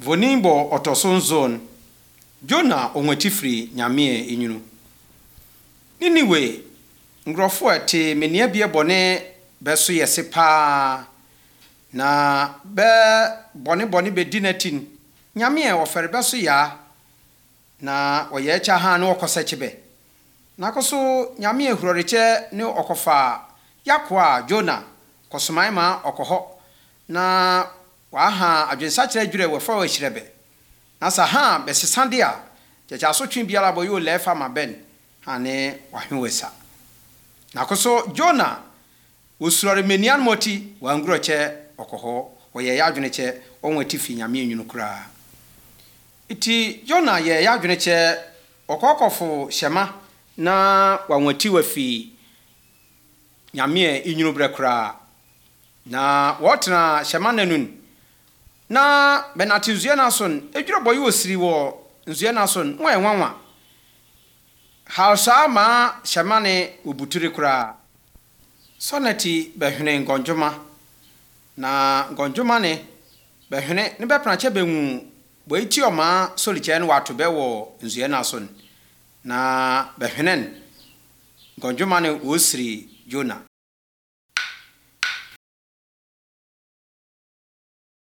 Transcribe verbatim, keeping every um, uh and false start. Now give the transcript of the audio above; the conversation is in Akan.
Vonimbo otoson zone Jona onwetifri nyame enyunu. Anyway, ngrofo ate menia bie bone beso yese pa na be bone bone be dinatin. Nyame e ofere beso ya na oye cha ha na okosa chebe. Na koso nyame ehuroriche ne okofa yakwa Jona kosomai ma okoho na wa ha adwensa kire dwure we fa wa hirebe. Na sa ha besesande a jeja so twen biara boyo lefa ma ben ane wahwesa. Na koso Jona usurore menian moti wanguroche okoho oye yadweneche onwatifi nyame enwunu kura. Iti Jona ye yadweneche okokofo shema na wanwati wafi nyame enwunu bre kura. Na wotna shema nanun na benati nzue na son edwuro boyo osiri wo nzue na son nwa enwanwa hausa ma shamane ubuturi kura sonati behune ngonjoma na ngonjoma ne behune ne bepranche benwu boiti oma soliche ne watu be wo nzue na son na behunen ngonjoma ne osiri Jona